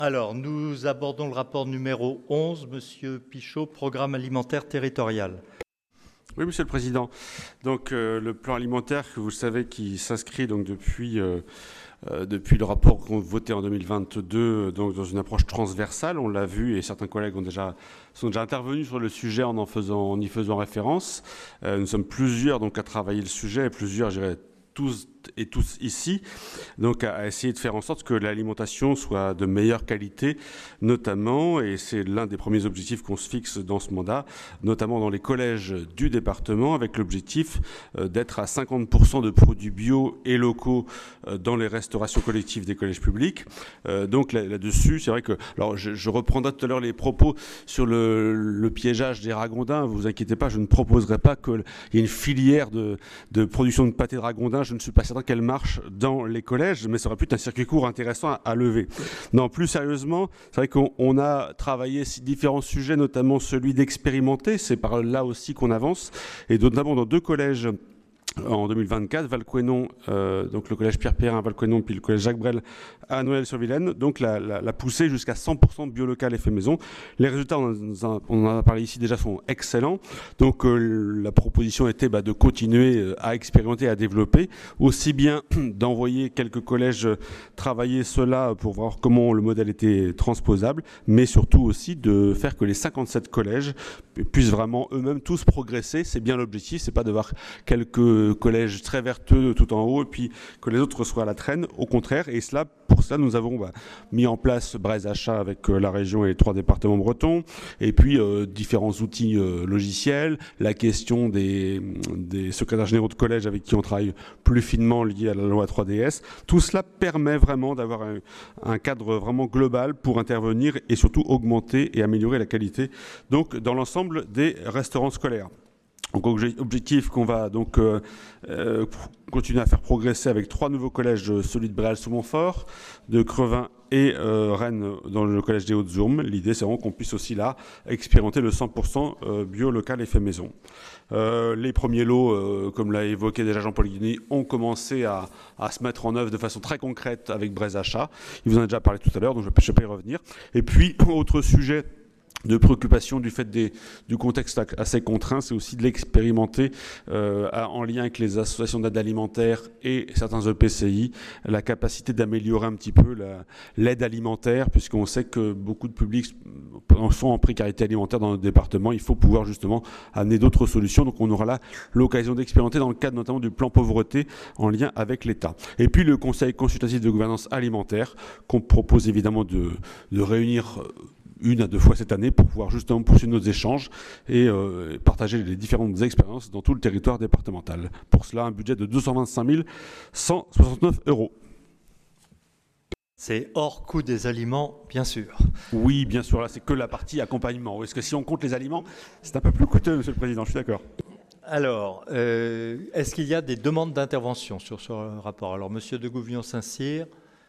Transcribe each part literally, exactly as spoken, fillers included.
Alors, nous abordons le rapport numéro onze, Monsieur Pichot, programme alimentaire territorial. Oui, Monsieur le Président. Donc, euh, le plan alimentaire, que vous le savez, qui s'inscrit donc depuis, euh, euh, depuis le rapport qu'on voté en deux mille vingt-deux, donc dans une approche transversale, on l'a vu, et certains collègues ont déjà, sont déjà intervenus sur le sujet en, en, faisant, en y faisant référence. Euh, nous sommes plusieurs donc à travailler le sujet, et plusieurs, je dirais, tous et tous ici, donc à essayer de faire en sorte que l'alimentation soit de meilleure qualité, notamment, et c'est l'un des premiers objectifs qu'on se fixe dans ce mandat, notamment dans les collèges du département, avec l'objectif d'être à cinquante pour cent de produits bio et locaux dans les restaurations collectives des collèges publics. Donc là-dessus, c'est vrai que, alors je, je reprendrai tout à l'heure les propos sur le, le piégeage des ragondins. Vous inquiétez pas, je ne proposerai pas qu'il y ait une filière de, de production de pâté de ragondins. Je ne suis pas certain qu'elle marche dans les collèges, mais ça aurait pu être un circuit court intéressant à, à lever. Non, plus sérieusement, c'est vrai qu'on a travaillé différents sujets, notamment celui d'expérimenter. C'est par là aussi qu'on avance, et notamment dans deux collèges en deux mille vingt-quatre, Valcoënon, euh, donc le collège Pierre-Perrin à Valcoënon, puis le collège Jacques Brel à Noël-sur-Vilaine, donc la, la, la poussée jusqu'à cent pour cent bio local et fait maison. Les résultats, on en a, on en a parlé ici déjà, sont excellents. Donc euh, la proposition était bah, de continuer à expérimenter, à développer, aussi bien d'envoyer quelques collèges travailler cela pour voir comment le modèle était transposable, mais surtout aussi de faire que les cinquante-sept collèges puissent vraiment eux-mêmes tous progresser. C'est bien l'objectif, c'est pas de voir quelques collèges très vertueux tout en haut et puis que les autres soient à la traîne, au contraire. Et cela, pour cela, nous avons bah, mis en place Braise Achat avec euh, la région et les trois départements bretons, et puis euh, différents outils euh, logiciels, la question des, des secrétaires généraux de collège avec qui on travaille plus finement lié à la loi trois D S. Tout cela permet vraiment d'avoir un, un cadre vraiment global pour intervenir et surtout augmenter et améliorer la qualité donc dans l'ensemble des restaurants scolaires. Donc objectif qu'on va donc euh, euh, continuer à faire progresser avec trois nouveaux collèges, celui de Bréal-sous-Montfort, de Crevin et euh, Rennes dans le collège des Hautes-Ourmes. L'idée c'est vraiment qu'on puisse aussi là expérimenter le cent pour cent bio local et fait maison. Euh, les premiers lots, euh, comme l'a évoqué déjà Jean-Paul Guigny, ont commencé à, à se mettre en œuvre de façon très concrète avec Braise Achat. Il vous en a déjà parlé tout à l'heure, donc je ne vais pas y revenir. Et puis, autre sujet de préoccupation du fait des, du contexte assez contraint, c'est aussi de l'expérimenter euh, en lien avec les associations d'aide alimentaire et certains E P C I, la capacité d'améliorer un petit peu l'aide alimentaire, puisqu'on sait que beaucoup de publics sont en précarité alimentaire dans notre département. Il faut pouvoir justement amener d'autres solutions. Donc on aura là l'occasion d'expérimenter dans le cadre notamment du plan pauvreté en lien avec l'État. Et puis le Conseil consultatif de gouvernance alimentaire qu'on propose évidemment de, de réunir une à deux fois cette année pour pouvoir justement poursuivre nos échanges et euh, partager les différentes expériences dans tout le territoire départemental. Pour cela, un budget de deux cent vingt-cinq mille cent soixante-neuf euros. C'est hors coût des aliments, bien sûr. Oui, bien sûr, là c'est que la partie accompagnement. Parce que si on compte les aliments, c'est un peu plus coûteux, Monsieur le Président, je suis d'accord. Alors, euh, est-ce qu'il y a des demandes d'intervention sur ce rapport? Alors, Monsieur de Gouvion-Saint-Cyr,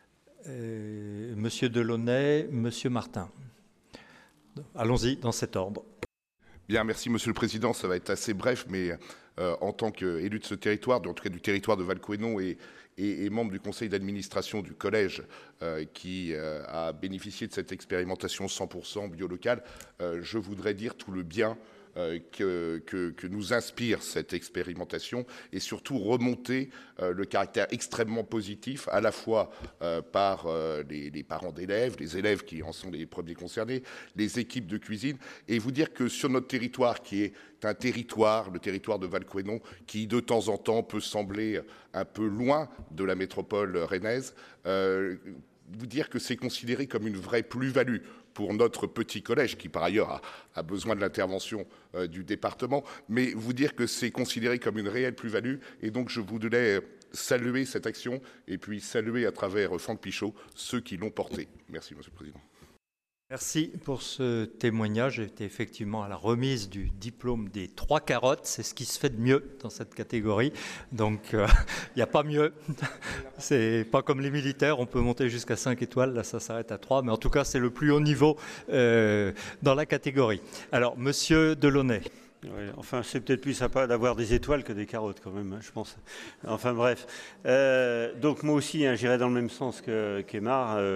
euh, Monsieur Delaunay, Monsieur Martin. Allons-y, dans cet ordre. Bien, merci Monsieur le Président. Ça va être assez bref, mais euh, en tant qu'élu de ce territoire, en tout cas du territoire de Valcoënon et, et, et membre du conseil d'administration du collège euh, qui euh, a bénéficié de cette expérimentation cent pour cent bio local, euh, je voudrais dire tout le bien Euh, que, que, que nous inspire cette expérimentation et surtout remonter euh, le caractère extrêmement positif à la fois euh, par euh, les, les parents d'élèves, les élèves qui en sont les premiers concernés, les équipes de cuisine, et vous dire que sur notre territoire qui est un territoire, le territoire de Valcoënon, qui de temps en temps peut sembler un peu loin de la métropole rennaise, euh, vous dire que c'est considéré comme une vraie plus-value pour notre petit collège, qui par ailleurs a, a besoin de l'intervention euh, du département, mais vous dire que c'est considéré comme une réelle plus-value, et donc je voudrais saluer cette action, et puis saluer à travers Franck Pichot ceux qui l'ont porté. Merci, Monsieur le Président. Merci pour ce témoignage. J'étais effectivement à la remise du diplôme des trois carottes. C'est ce qui se fait de mieux dans cette catégorie. Donc, il euh, n'y a pas mieux. C'est pas comme les militaires, on peut monter jusqu'à cinq étoiles. Là, ça s'arrête à trois. Mais en tout cas, c'est le plus haut niveau euh, dans la catégorie. Alors, Monsieur Delaunay. Oui, enfin, c'est peut-être plus sympa d'avoir des étoiles que des carottes quand même, je pense. Enfin bref. Euh, donc moi aussi, hein, j'irai dans le même sens que qu'Aymar. Euh,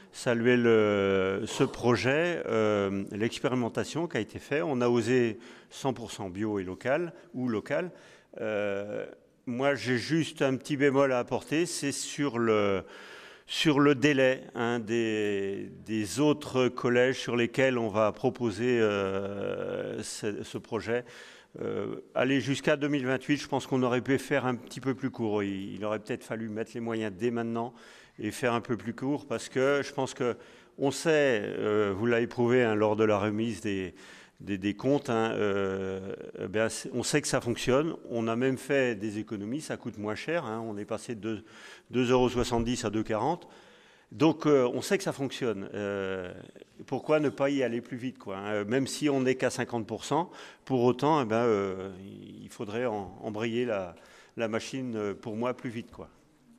saluer le, ce projet, euh, l'expérimentation qui a été faite. On a osé cent pour cent bio et local, ou local. Euh, moi, j'ai juste un petit bémol à apporter, c'est sur le, sur le délai hein, des, des autres collèges sur lesquels on va proposer euh, ce, ce projet. Euh, aller jusqu'à deux mille vingt-huit, je pense qu'on aurait pu faire un petit peu plus court. Il, il aurait peut-être fallu mettre les moyens dès maintenant et faire un peu plus court parce que je pense qu'on sait, euh, vous l'avez prouvé hein, lors de la remise des, des, des comptes, hein, euh, ben, on sait que ça fonctionne. On a même fait des économies, ça coûte moins cher. Hein, on est passé de deux euros soixante-dix à deux euros quarante. Donc euh, on sait que ça fonctionne. Euh, pourquoi ne pas y aller plus vite quoi, hein, même si on n'est qu'à cinquante pour cent, pour autant, eh ben, euh, il faudrait en, embrayer la, la machine, pour moi, plus vite. Quoi.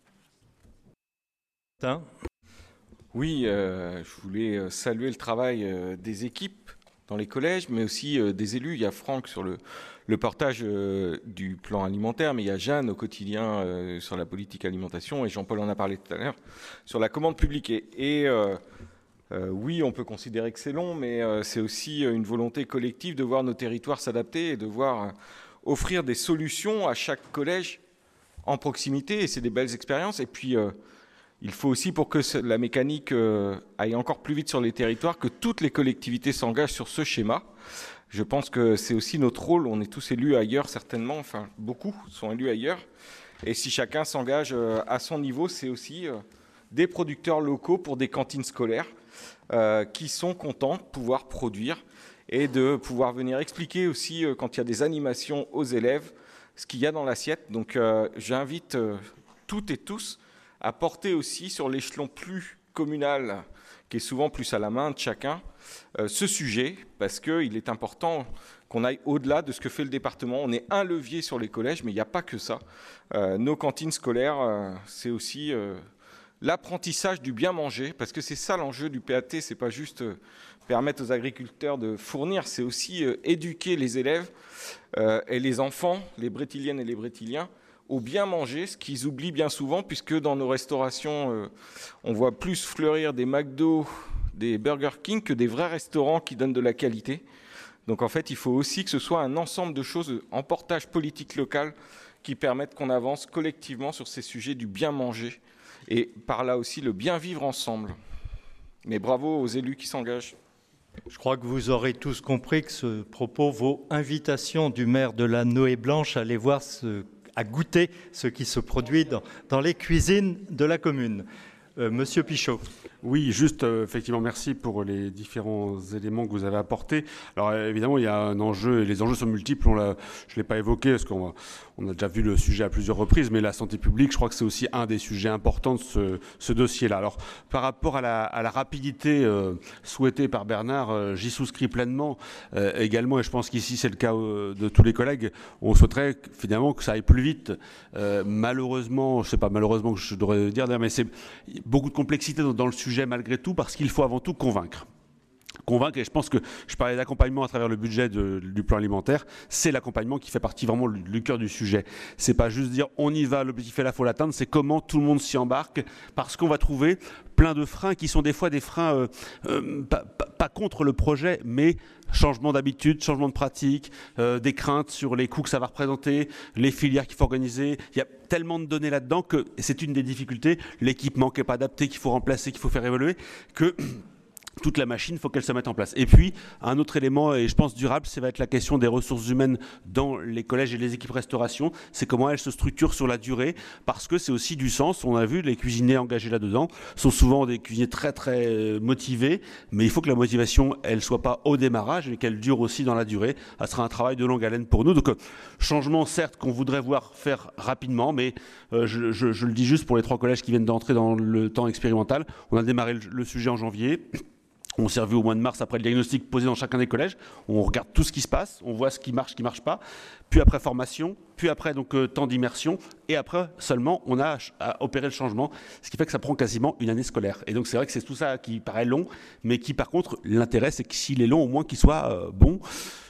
Oui, euh, je voulais saluer le travail euh, des équipes dans les collèges, mais aussi euh, des élus. Il y a Franck sur le, le portage euh, du plan alimentaire, mais il y a Jeanne au quotidien euh, sur la politique alimentation, et Jean-Paul en a parlé tout à l'heure, sur la commande publique. Et, et euh, euh, oui, on peut considérer que c'est long, mais euh, c'est aussi une volonté collective de voir nos territoires s'adapter et de voir euh, offrir des solutions à chaque collège en proximité, et c'est des belles expériences. Et puis, euh, il faut aussi, pour que la mécanique euh, aille encore plus vite sur les territoires, que toutes les collectivités s'engagent sur ce schéma. Je pense que c'est aussi notre rôle. On est tous élus ailleurs, certainement. Enfin, beaucoup sont élus ailleurs. Et si chacun s'engage euh, à son niveau, c'est aussi euh, des producteurs locaux pour des cantines scolaires euh, qui sont contents de pouvoir produire et de pouvoir venir expliquer aussi, euh, quand il y a des animations aux élèves, ce qu'il y a dans l'assiette. Donc, euh, j'invite euh, toutes et tous à porter aussi sur l'échelon plus communal, qui est souvent plus à la main de chacun, euh, ce sujet, parce qu'il est important qu'on aille au-delà de ce que fait le département. On est un levier sur les collèges, mais il n'y a pas que ça. Euh, nos cantines scolaires, euh, c'est aussi euh, l'apprentissage du bien manger, parce que c'est ça l'enjeu du P A T, c'est pas juste euh, permettre aux agriculteurs de fournir, c'est aussi euh, éduquer les élèves euh, et les enfants, les brétiliennes et les brétiliens, au bien manger, ce qu'ils oublient bien souvent, puisque dans nos restaurations, euh, on voit plus fleurir des McDo, des Burger King, que des vrais restaurants qui donnent de la qualité. Donc en fait, il faut aussi que ce soit un ensemble de choses en portage politique local qui permettent qu'on avance collectivement sur ces sujets du bien manger, et par là aussi le bien vivre ensemble. Mais bravo aux élus qui s'engagent. Je crois que vous aurez tous compris que ce propos vaut invitation du maire de la Noé Blanche à aller voir ce à goûter ce qui se produit dans, dans les cuisines de la commune. Euh, Monsieur Pichot. Oui, juste, euh, effectivement, merci pour les différents éléments que vous avez apportés. Alors, euh, évidemment, il y a un enjeu, et les enjeux sont multiples. On l'a, je ne l'ai pas évoqué, parce qu'on on a déjà vu le sujet à plusieurs reprises, mais la santé publique, je crois que c'est aussi un des sujets importants de ce, ce dossier-là. Alors, par rapport à la, à la rapidité euh, souhaitée par Bernard, euh, j'y souscris pleinement euh, également, et je pense qu'ici, c'est le cas euh, de tous les collègues. On souhaiterait finalement que ça aille plus vite. Euh, malheureusement, je ne sais pas malheureusement que je devrais dire, mais c'est beaucoup de complexité dans, dans le sujet malgré tout, parce qu'il faut avant tout convaincre. Convaincre, et je pense que je parlais d'accompagnement à travers le budget de, du plan alimentaire, c'est l'accompagnement qui fait partie vraiment du, du cœur du sujet. C'est pas juste dire on y va, l'objectif est là, il faut l'atteindre, c'est comment tout le monde s'y embarque, parce qu'on va trouver plein de freins qui sont des fois des freins euh, euh, pas, pas, pas contre le projet, mais changement d'habitude, changement de pratique, euh, des craintes sur les coûts que ça va représenter, les filières qu'il faut organiser. Il y a tellement de données là-dedans que c'est une des difficultés, l'équipement qui n'est pas adapté, qu'il faut remplacer, qu'il faut faire évoluer, que toute la machine, il faut qu'elle se mette en place. Et puis, un autre élément, et je pense durable, ça va être la question des ressources humaines dans les collèges et les équipes restauration. C'est comment elles se structurent sur la durée, parce que c'est aussi du sens. On a vu, les cuisiniers engagés là-dedans sont souvent des cuisiniers très, très motivés, mais il faut que la motivation, elle soit pas au démarrage et qu'elle dure aussi dans la durée. Ça sera un travail de longue haleine pour nous. Donc, changement, certes, qu'on voudrait voir faire rapidement, mais euh, je, je, je le dis juste pour les trois collèges qui viennent d'entrer dans le temps expérimental. On a démarré le, le sujet en janvier. On s'est revu au mois de mars après le diagnostic posé dans chacun des collèges. On regarde tout ce qui se passe, on voit ce qui marche, ce qui ne marche pas. Puis après formation, puis après donc euh, temps d'immersion, et après seulement on a à opérer le changement, ce qui fait que ça prend quasiment une année scolaire. Et donc c'est vrai que c'est tout ça qui paraît long, mais qui par contre l'intérêt c'est que s'il est long, au moins qu'il soit euh, bon.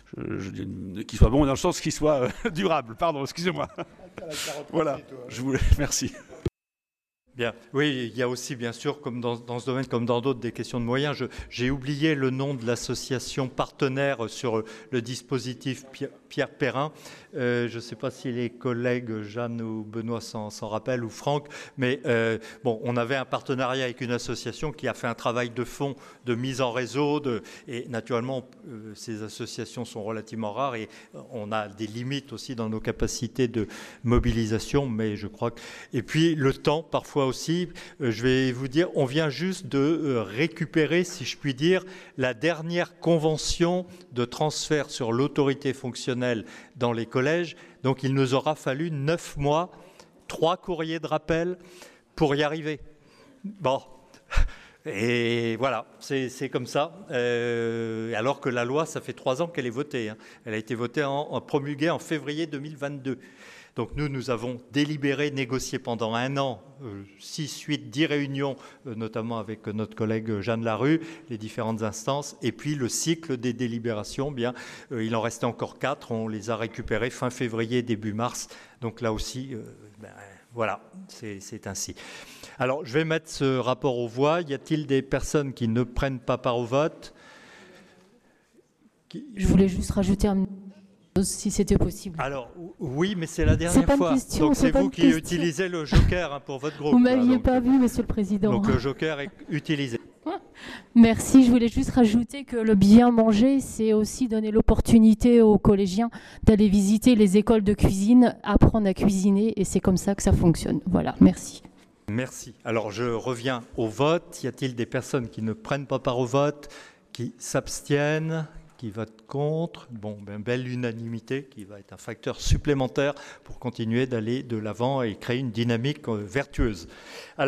Qu'il soit bon dans le sens qu'il soit euh, durable. Pardon, excusez-moi. Voilà. Je vous merci. Bien, oui, il y a aussi, bien sûr, comme dans, dans ce domaine, comme dans d'autres, des questions de moyens. Je, j'ai oublié le nom de l'association partenaire sur le dispositif Pierre, Pierre Perrin. Euh, je ne sais pas si les collègues Jeanne ou Benoît s'en, s'en rappellent, ou Franck, mais euh, bon, on avait un partenariat avec une association qui a fait un travail de fond, de mise en réseau, de, et naturellement, euh, ces associations sont relativement rares et on a des limites aussi dans nos capacités de mobilisation, mais je crois que... Et puis, le temps, parfois aussi, euh, je vais vous dire, on vient juste de euh, récupérer, si je puis dire, la dernière convention de transfert sur l'autorité fonctionnelle dans les collèges. Donc, il nous aura fallu neuf mois, trois courriers de rappel pour y arriver. Bon, et voilà, c'est, c'est comme ça. Euh, alors que la loi, ça fait trois ans qu'elle est votée. Hein. Elle a été votée en, en promulguée en février deux mille vingt-deux. Donc nous, nous avons délibéré, négocié pendant un an, euh, six, huit, dix réunions, euh, notamment avec notre collègue Jeanne Larue, les différentes instances. Et puis le cycle des délibérations, bien, euh, il en restait encore quatre. On les a récupérés fin février, début mars. Donc là aussi, euh, ben, voilà, c'est, c'est ainsi. Alors, je vais mettre ce rapport aux voix. Y a-t-il des personnes qui ne prennent pas part au vote ? Qui... Je voulais juste rajouter un... si c'était possible. Alors, oui, mais c'est la dernière c'est fois. Question, donc, c'est, c'est vous qui question. utilisez le joker hein, pour votre groupe. Vous ne m'aviez là, pas vu, Monsieur le Président. Donc, le joker est utilisé. Merci. Je voulais juste rajouter que le bien manger, c'est aussi donner l'opportunité aux collégiens d'aller visiter les écoles de cuisine, apprendre à cuisiner, et c'est comme ça que ça fonctionne. Voilà, merci. Merci. Alors, je reviens au vote. Y a-t-il des personnes qui ne prennent pas part au vote, qui s'abstiennent, qui votent contre? Bon, ben, belle unanimité qui va être un facteur supplémentaire pour continuer d'aller de l'avant et créer une dynamique vertueuse. Alors,